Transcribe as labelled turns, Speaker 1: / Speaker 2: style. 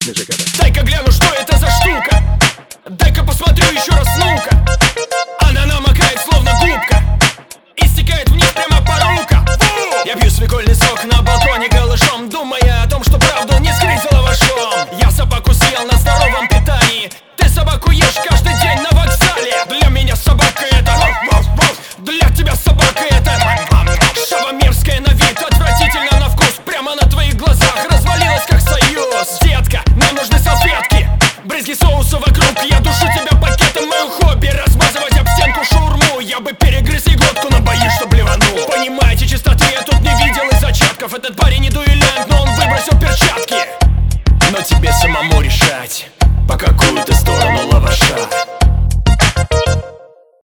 Speaker 1: Держи-ка.
Speaker 2: Дай-ка гляну, что это за штука. Дай-ка посмотрю еще раз, ну-ка. Она намокает, словно губка, и стекает вниз прямо по рукам. Я пью свекольный сок на балконе голышом, думая о том, что правду не скрыть лавашом. Я собаку съел на здоровом питании. Ты собаку ешь каждый день на вокзале. Для меня собака это для тебя собака это шава мерзкая на вид, отвратительно на вкус. Прямо на твоих глазах развалилась как союз. Детка, нам нужны салфетки, брызги соуса вокруг. Я душу тебя пакетом, мое хобби размазывать об стенку шаурму. Я бы